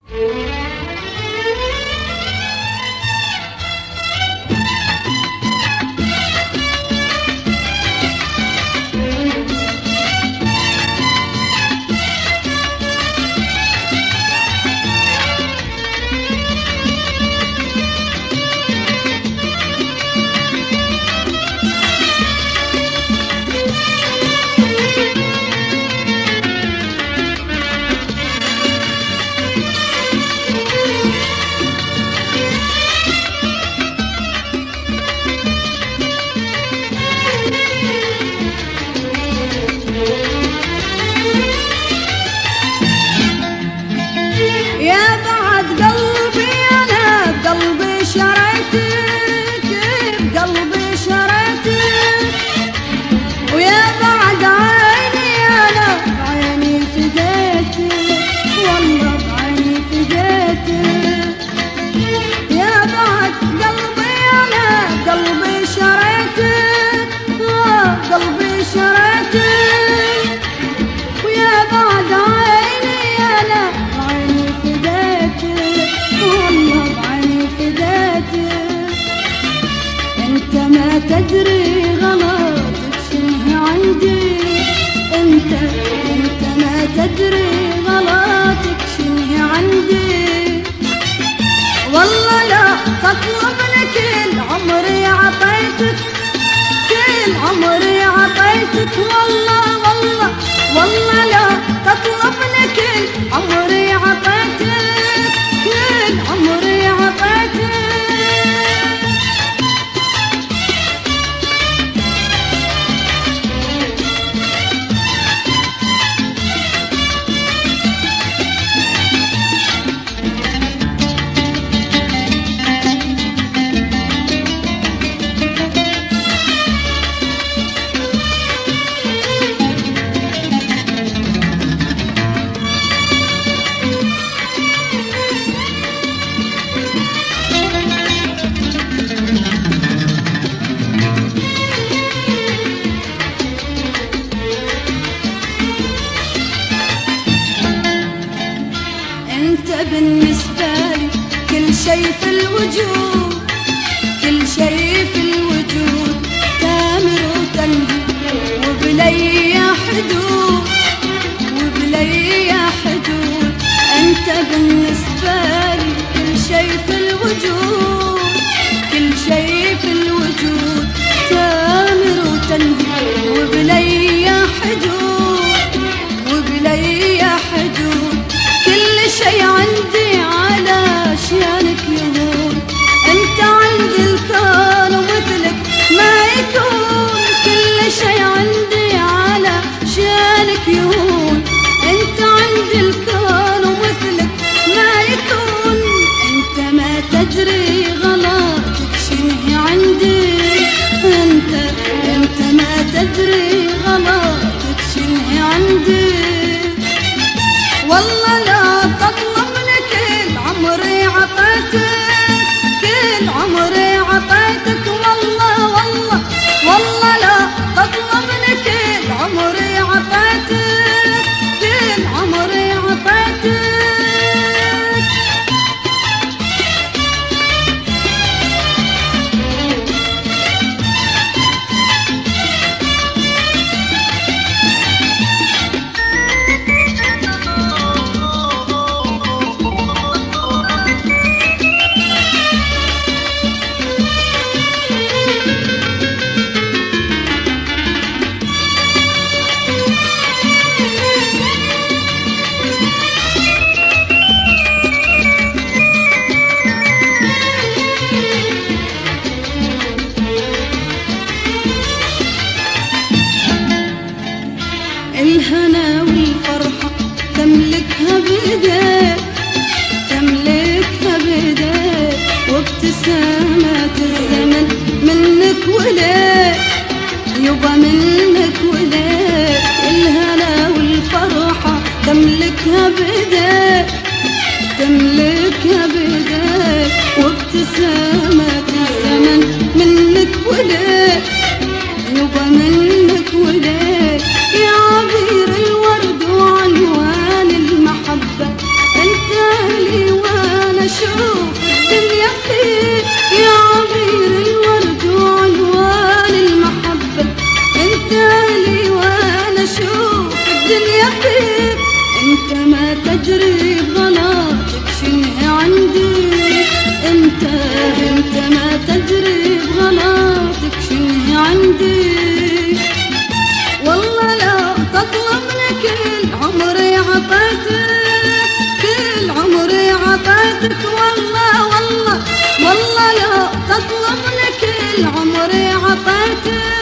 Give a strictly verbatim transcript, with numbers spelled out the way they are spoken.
تدري غلطك شنه عندي، انت انت ما تدري غلطك شنه عندي. والله لا تطلب لك كل عمري عطيتك، كل عمري عطيتك. والله والله والله لا تطلب لك كل عمري عطيتك، كل عمري عطيتك. بالنسبة لي كل شيء في الوجود، كل شيء في الوجود تامر وتنهي وبلي حدود، وبلي حدود. أنت بالنسبة لي كل شيء في الوجود، كل شيء في الوجود تامر وتنهي وبلي حدود، وبلي حدود. كل شي عندي على شانك يهون، انت عندي الكون ومثلك ما يكون. كل شي عندي على شانك يهون، انت عندي الكون ومثلك ما يكون. انت ما تدري غلطك شنه عندي، انت انت ما تدري غلطك شنه عندي. والله لا تطلب لك كل عمري عطيتك، كل عمري عطيتك. والله والله والله لا تطلب لك كل عمري عطيتك، كل عمري عطيتك. الهنا والفرحة تملكها بيديك، تملكها بيديك. وابتسامات الزمن منك وليك، يبا منك وليك. الهنا والفرحة تملكها بيديك، تملكها بيديك. وابتسامات الزمن منك وليك، يبا منك وليك. يا عبير الورد وعنوان المحبة انت لي اشوف الدنيا فيك يا عبير الورد وعنوان المحبة. انت لي وانا اشوف الدنيا فيك، انت ما تجري بغلطك شنه عندي، انت انت ما تجري بغلطك شنه عندي. والله لا تطلبني كل عمري عطيتك، كل عمري عطيتك والله والله والله لا تطلبني كل عمري عطيتك.